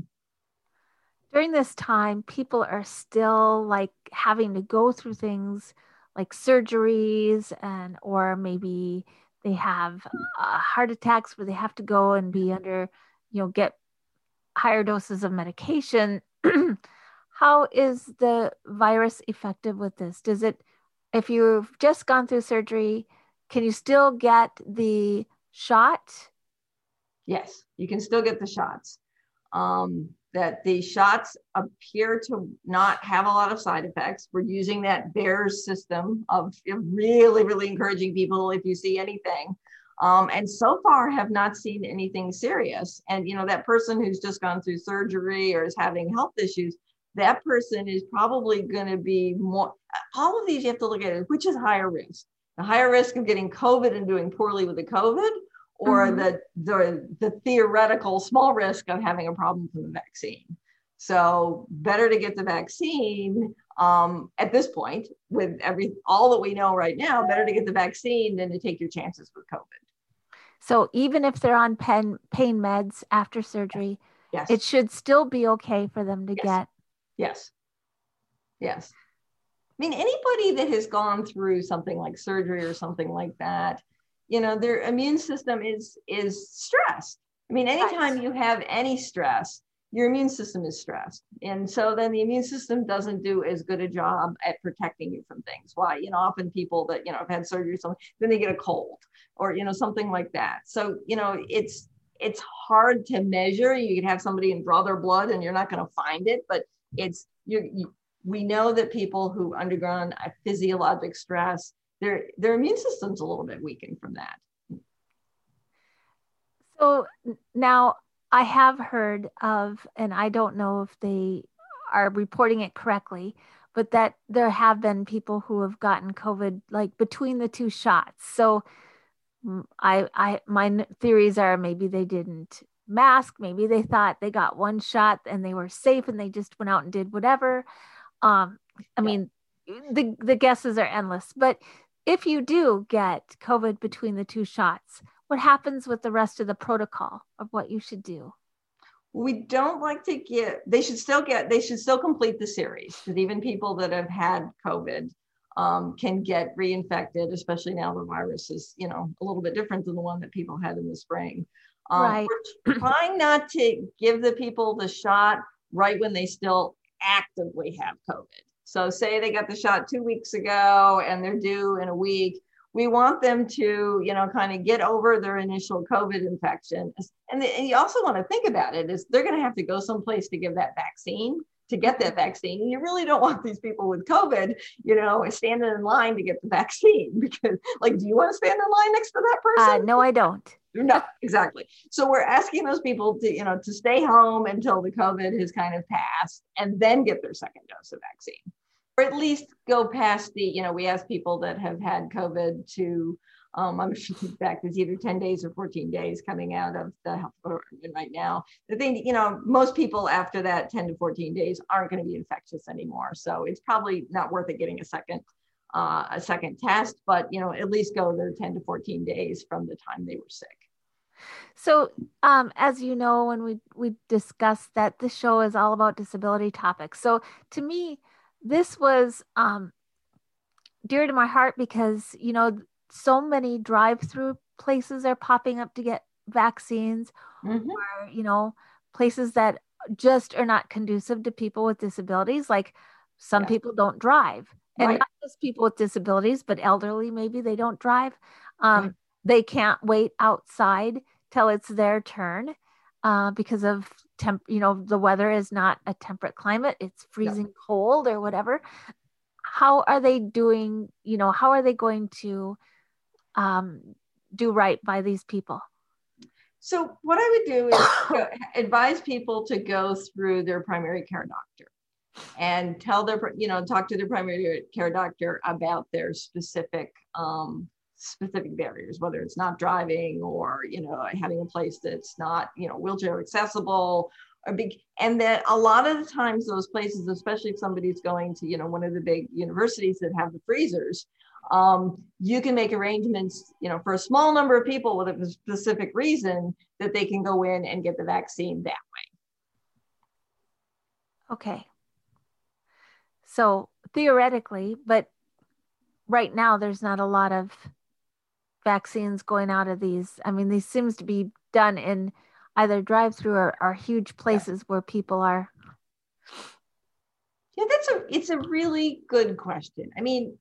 During this time, people are still like having to go through things like surgeries, and or maybe they have uh, heart attacks where they have to go and be under, you know, get higher doses of medication. How is the virus effective with this? Does it, if you've just gone through surgery, can you still get the shot? Yes, you can still get the shots. Um, that the shots appear to not have a lot of side effects. We're using that BEARS system of really, really encouraging people if you see anything. Um, and so far have not seen anything serious. And, you know, that person who's just gone through surgery or is having health issues, that person is probably going to be more, all of these you have to look at it, which is higher risk. The higher risk of getting COVID and doing poorly with the COVID, or mm-hmm. the, the, the theoretical small risk of having a problem from the vaccine. So better to get the vaccine um, at this point with every all that we know right now, better to get the vaccine than to take your chances with COVID. So even if they're on pain, pain meds after surgery, yes. it should still be okay for them to yes. get. Yes. Yes. I mean, anybody that has gone through something like surgery or something like that, you know, their immune system is is stressed. I mean, anytime right. you have any stress, your immune system is stressed. And so then the immune system doesn't do as good a job at protecting you from things. Why? You know, often people that, you know, have had surgery or something, then they get a cold or, you know, something like that. So, you know, it's it's hard to measure. You can have somebody and draw their blood and you're not going to find it, but it's, you, you we know that people who undergone a physiologic stress, their their immune system's a little bit weakened from that. So now I have heard of, and I don't know if they are reporting it correctly, but that there have been people who have gotten COVID like between the two shots. So I, I, my theories are maybe they didn't mask, maybe they thought they got one shot and they were safe and they just went out and did whatever. Um, I yeah. mean, the the guesses are endless, but if you do get COVID between the two shots, what happens with the rest of the protocol of what you should do? we don't like to get, they should still get, they should still complete the series, because even people that have had COVID um, can get reinfected, especially now the virus is, you know, a little bit different than the one that people had in the spring. Um, Right. We're trying not to give the people the shot right when they still actively have COVID. So say they got the shot two weeks ago and they're due in a week. We want them to, you know, kind of get over their initial COVID infection. And, the, and you also want to think about it is they're going to have to go someplace to give that vaccine, to get that vaccine. And you really don't want these people with COVID, you know, standing in line to get the vaccine, because like, do you want to stand in line next to that person? Uh, no, I don't. No, exactly. So we're asking those people to, you know, to stay home until the COVID has kind of passed and then get their second dose of vaccine. Or at least go past the, you know, we ask people that have had COVID to, um, I'm sure back, there's either ten days or fourteen days coming out of the health department right now. The thing, you know, most people after that ten to fourteen days aren't going to be infectious anymore. So it's probably not worth it getting a second, uh, a second test, but, you know, at least go their ten to fourteen days from the time they were sick. So, um, as you know, when we, we discussed that this show is all about disability topics. So to me, this was um, dear to my heart because, you know, so many drive-through places are popping up to get vaccines, Mm-hmm. or, you know, places that just are not conducive to people with disabilities. Like some Yeah. people don't drive, and Right. not just people with disabilities, but elderly, maybe they don't drive. Um, Right. They can't wait outside till it's their turn uh, because of temp, you know, the weather is not a temperate climate. It's freezing cold or whatever. How are they doing, you know, how are they going to um, do right by these people? So what I would do is go, advise people to go through their primary care doctor and tell their, you know, talk to their primary care doctor about their specific um, specific barriers, whether it's not driving or, you know, having a place that's not, you know, wheelchair accessible or big. And that a lot of the times those places, especially if somebody's going to, you know, one of the big universities that have the freezers, um, you can make arrangements, you know, for a small number of people with a specific reason that they can go in and get the vaccine that way. Okay. So theoretically, but right now there's not a lot of vaccines going out of these. I mean, these seems to be done in either drive-through or, or huge places yeah. where people are. Yeah, that's a, it's a really good question. I mean,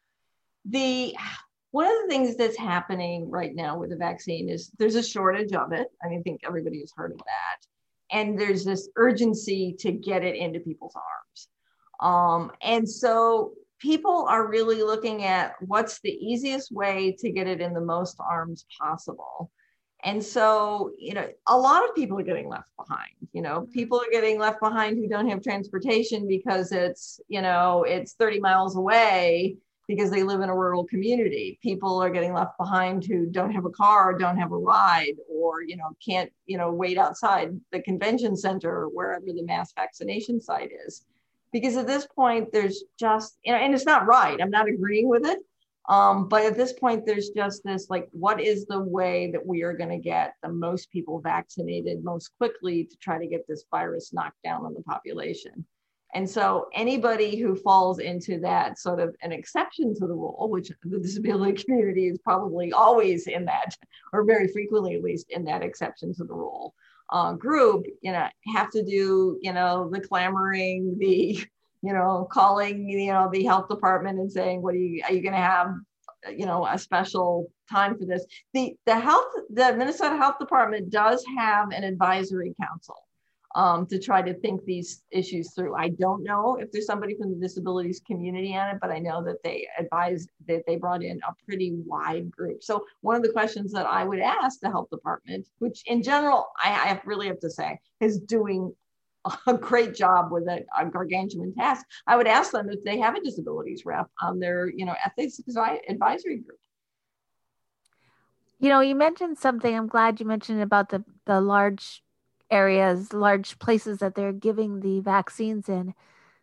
the, one of the things that's happening right now with the vaccine is there's a shortage of it. I mean, I think everybody has heard of that. And there's this urgency to get it into people's arms. Um, and so people are really looking at what's the easiest way to get it in the most arms possible. And so, you know, a lot of people are getting left behind. You know, people are getting left behind who don't have transportation because it's, you know, it's thirty miles away because they live in a rural community. People are getting left behind who don't have a car, don't have a ride, or, you know, can't, you know, wait outside the convention center or wherever the mass vaccination site is. Because at this point, there's just, you know, and it's not right. I'm not agreeing with it. Um, but at this point, there's just this, like, what is the way that we are going to get the most people vaccinated most quickly to try to get this virus knocked down on the population? And so anybody who falls into that sort of an exception to the rule, which the disability community is probably always in that, or very frequently at least in that exception to the rule, Uh, group, you know, have to do, you know, the clamoring, the, you know, calling, you know, the health department and saying, what are you, are you going to have, you know, a special time for this? The, the health, the Minnesota Health Department does have an advisory council um, to try to think these issues through. I don't know if there's somebody from the disabilities community on it, but I know that they advised that they brought in a pretty wide group. So one of the questions that I would ask the health department, which in general, I, I really have to say, is doing a great job with a, a gargantuan task. I would ask them if they have a disabilities rep on their, you know, ethics advisory group. You know, you mentioned something, I'm glad you mentioned about the, the large areas, large places that they're giving the vaccines in.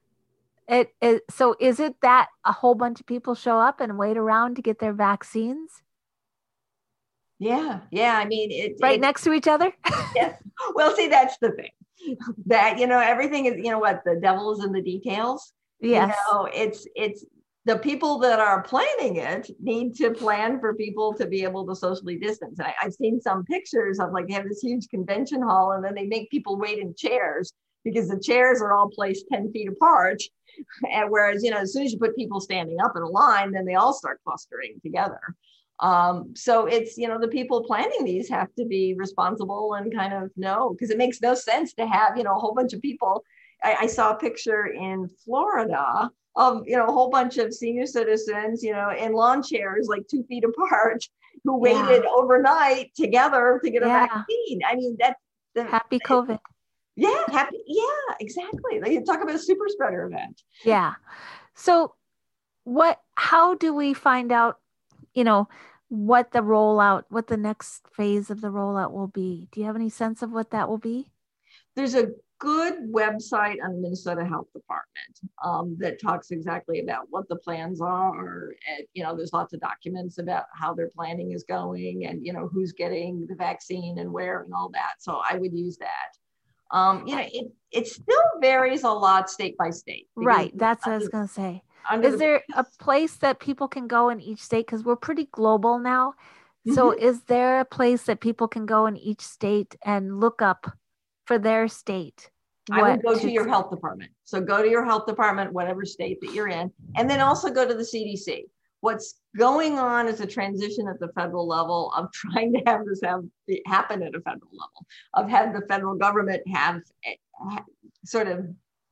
It, it so is it that a whole bunch of people show up and wait around to get their vaccines? Yeah, yeah. I mean, it right it, next to each other. Yes. Well, see, that's the thing. that, you know, everything is, you know what, the devil is in the details. Yes. You know, it's, it's the people that are planning it need to plan for people to be able to socially distance. And I, I've seen some pictures of like, they have this huge convention hall and then they make people wait in chairs because the chairs are all placed ten feet apart. And whereas, you know, as soon as you put people standing up in a line, then they all start clustering together. Um, so it's, you know, the people planning these have to be responsible and kind of know, because it makes no sense to have, you know, a whole bunch of people. I, I saw a picture in Florida of, you know, a whole bunch of senior citizens, you know, in lawn chairs, like two feet apart, who waited yeah. overnight together to get a yeah. vaccine. I mean, that's the happy COVID. It, yeah, happy. Yeah, exactly. Like you talk about a super spreader event. Yeah. So what, how do we find out, you know, what the rollout, what the next phase of the rollout will be? Do you have any sense of what that will be? There's a good website on the Minnesota Health Department um, that talks exactly about what the plans are. And, you know, there's lots of documents about how their planning is going and, you know, who's getting the vaccine and where and all that. So I would use that. Um, you know, it, it still varies a lot state by state. Right. That's what I was going to say. Is the- there a place that people can go in each state? Because we're pretty global now. Mm-hmm. So is there a place that people can go in each state and look up for their state? I would go to, to your health department. So go to your health department, whatever state that you're in, and then also go to the C D C. What's going on is a transition at the federal level of trying to have this have, happen at a federal level, of having the federal government have sort of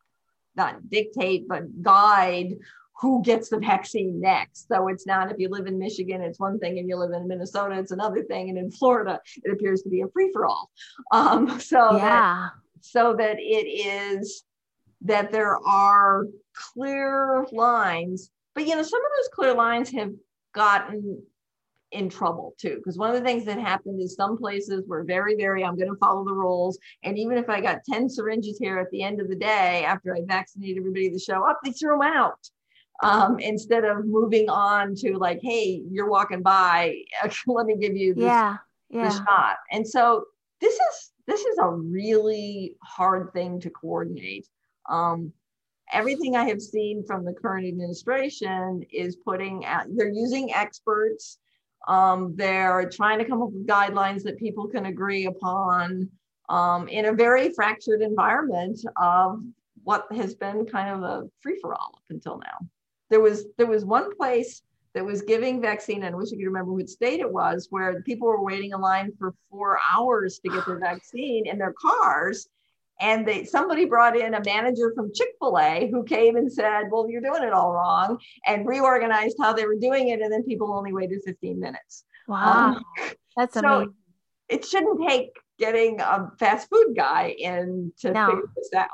not dictate, but guide who gets the vaccine next. So it's not, if you live in Michigan, it's one thing, and you live in Minnesota, it's another thing. And in Florida, it appears to be a free-for-all. Um, so, yeah. that, so that it is that there are clear lines, but you know, some of those clear lines have gotten in trouble too, because one of the things that happened is some places were very, very, I'm going to follow the rules. And even if I got ten syringes here at the end of the day, after I vaccinated everybody to show up, they threw them out. Um, instead of moving on to like, hey, you're walking by, let me give you this, yeah, yeah. this shot. And so this is, this is a really hard thing to coordinate. Um, everything I have seen from the current administration is putting out, they're using experts. Um, they're trying to come up with guidelines that people can agree upon um, in a very fractured environment of what has been kind of a free-for-all up until now. There was there was one place that was giving vaccine, and I wish I could remember which state it was, where people were waiting in line for four hours to get their vaccine in their cars. And they somebody brought in a manager from Chick-fil-A who came and said, well, you're doing it all wrong, and reorganized how they were doing it. And then people only waited fifteen minutes. Wow. Um, That's so amazing. It shouldn't take getting a fast food guy in to no. figure this out.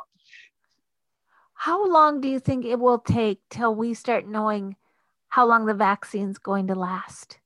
How long do you think it will take till we start knowing how long the vaccine's going to last?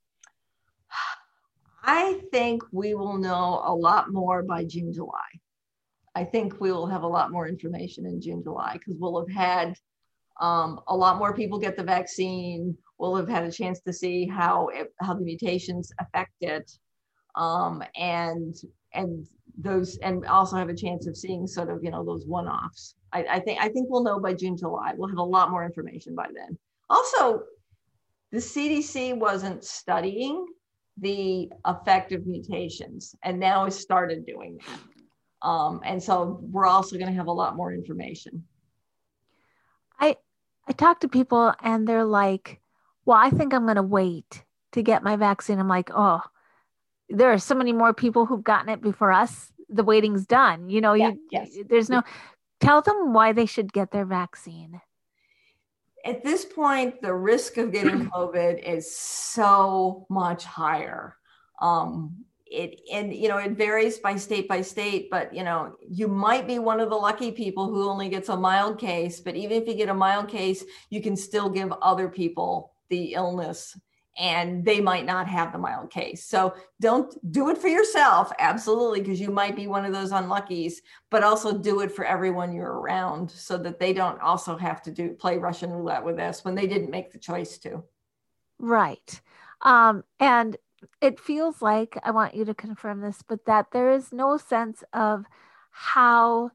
I think we will know a lot more by June, July. I think we will have a lot more information in June, July, because we'll have had um, a lot more people get the vaccine. We'll have had a chance to see how it, how the mutations affect it, um, and and those, and also have a chance of seeing sort of, you know, those one-offs. I, I think I think we'll know by June, July. We'll have a lot more information by then. Also, the C D C wasn't studying the effect of mutations, and now has started doing that. Um, and so we're also going to have a lot more information. I I talk to people and they're like, well, I think I'm going to wait to get my vaccine. I'm like, oh, there are so many more people who've gotten it before us. The waiting's done. You know, yeah, you, yes. there's no, tell them why they should get their vaccine. At this point, the risk of getting COVID is so much higher. Um, it, and, you know, it varies by state by state, but, you know, you might be one of the lucky people who only gets a mild case, but even if you get a mild case, you can still give other people the illness and they might not have the mild case. So don't do it for yourself. Absolutely. Because you might be one of those unluckies, but also do it for everyone you're around so that they don't also have to do play Russian roulette with this when they didn't make the choice to. Right. Um, and it feels like, I want you to confirm this, but that there is no sense of how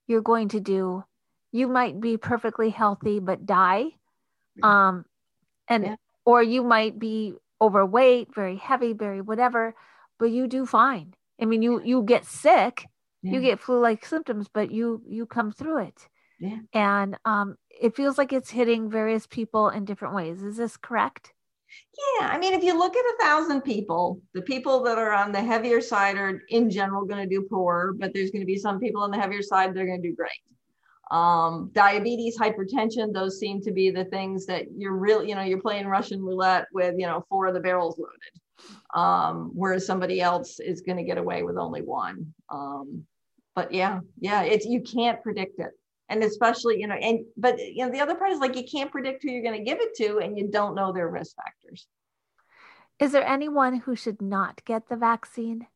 you're going to do, you might be perfectly healthy but die. Yeah. Um, and Yeah. or you might be overweight, very heavy, very whatever, but you do fine. I mean, you you get sick, Yeah. you get flu-like symptoms, but you you come through it. Yeah. And um, it feels like it's hitting various people in different ways. Is this correct? Yeah, I mean, if you look at a thousand people, the people that are on the heavier side are in general going to do poor, but there's going to be some people on the heavier side that are going to do great. Um, diabetes, hypertension, those seem to be the things that you're really, you know, you're playing Russian roulette with, you know, four of the barrels loaded, um, whereas somebody else is going to get away with only one. Um, but yeah, yeah, it's, you can't predict it. And especially, you know, and, but, you know, the other part is like, you can't predict who you're going to give it to, and you don't know their risk factors. Is there anyone who should not get the vaccine?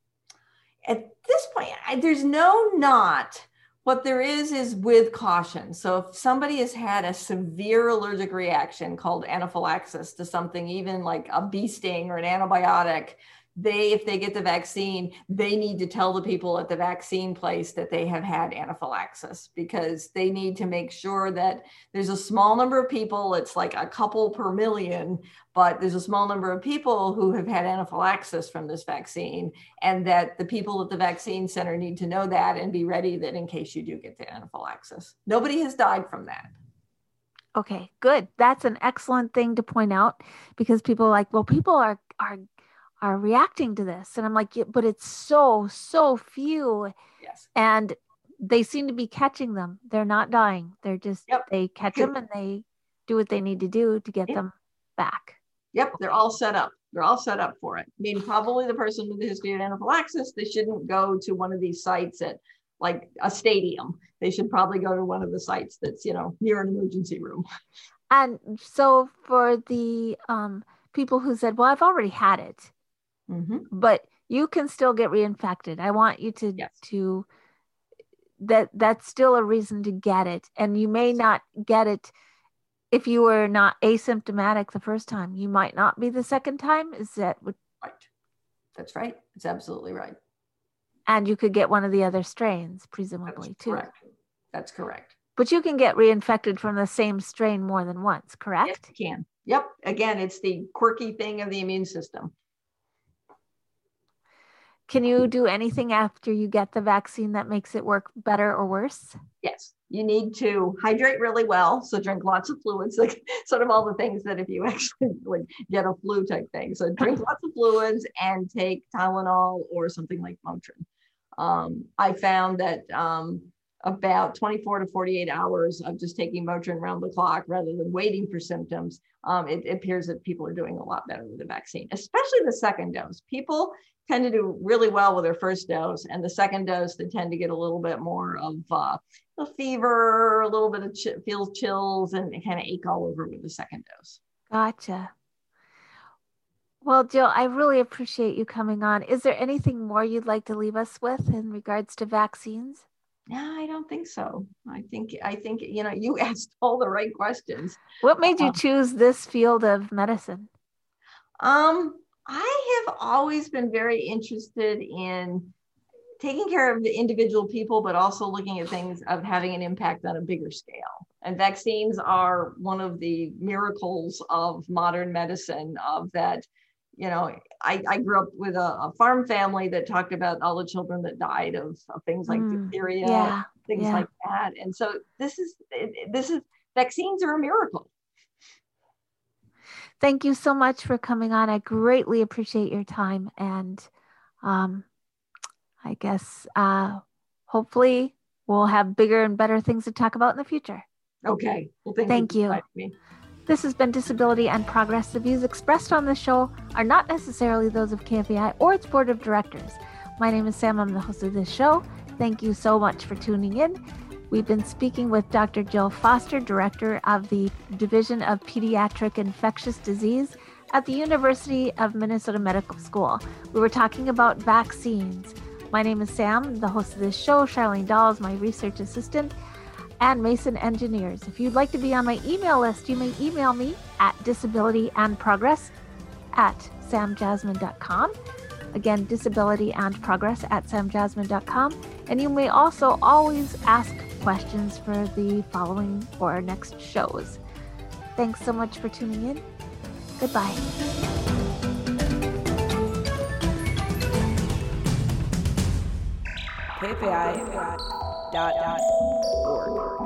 At this point, I, there's no not. What there is is with caution. So if somebody has had a severe allergic reaction called anaphylaxis to something, even like a bee sting or an antibiotic, they, if they get the vaccine, they need to tell the people at the vaccine place that they have had anaphylaxis, because they need to make sure that there's a small number of people, it's like a couple per million, but there's a small number of people who have had anaphylaxis from this vaccine, and that the people at the vaccine center need to know that and be ready that in case you do get the anaphylaxis. Nobody has died from that. Okay, good. That's an excellent thing to point out, because people are like, well, people are, are, are reacting to this. And I'm like, yeah, but it's so, so few. Yes. And they seem to be catching them. They're not dying. They're just, yep. They catch Good. them and they do what they need to do to get yep. them back. Yep. They're all set up. They're all set up for it. I mean, probably the person with the history of anaphylaxis, they shouldn't go to one of these sites at like a stadium. They should probably go to one of the sites that's, you know, near an emergency room. And so for the um, people who said, well, I've already had it, mm-hmm. but you can still get reinfected. I want you to, yes. to, that that's still a reason to get it. And you may not get it if you were not asymptomatic the first time. You might not be the second time. Is that what? Right. That's right. It's absolutely right. And you could get one of the other strains, presumably, That's too. Correct. That's correct. But you can get reinfected from the same strain more than once, correct? Yes, you can. Yep. Again, it's the quirky thing of the immune system. Can you do anything after you get the vaccine that makes it work better or worse? Yes. You need to hydrate really well. So drink lots of fluids, like sort of all the things that if you actually would get a flu type thing. So drink lots of fluids and take Tylenol or something like Motrin. Um, I found that um, about twenty-four to forty-eight hours of just taking Motrin around the clock rather than waiting for symptoms, um, it, it appears that people are doing a lot better with the vaccine, especially the second dose. People tend to do really well with their first dose, and the second dose, they tend to get a little bit more of uh, a fever, a little bit of ch- feels chills, and kind of ache all over with the second dose. Gotcha. Well, Jill, I really appreciate you coming on. Is there anything more you'd like to leave us with in regards to vaccines? No, I don't think so. I think, I think, you know, you asked all the right questions. What made you um, choose this field of medicine? Um, I have always been very interested in taking care of the individual people, but also looking at things of having an impact on a bigger scale. And vaccines are one of the miracles of modern medicine, of that, you know, I, I grew up with a, a farm family that talked about all the children that died of, of things like mm, diphtheria, yeah, things yeah. like that. And so this is, this is, vaccines are a miracle. Thank you so much for coming on. I greatly appreciate your time. And um, I guess uh, hopefully we'll have bigger and better things to talk about in the future. Okay. Well, thank, thank you. you. Me. This has been Disability and Progress. The views expressed on this show are not necessarily those of K F A I or its board of directors. My name is Sam. I'm the host of this show. Thank you so much for tuning in. We've been speaking with Doctor Jill Foster, Director of the Division of Pediatric Infectious Disease at the University of Minnesota Medical School. We were talking about vaccines. My name is Sam, the host of this show. Charlene Dahl is my research assistant, and Mason Engineers. If you'd like to be on my email list, you may email me at disabilityandprogress at sam jasmine dot com. Again, disability and progress at sam jasmine dot com. And you may also always ask questions for the following or next shows. Thanks so much for tuning in. Goodbye. K F A I dot org.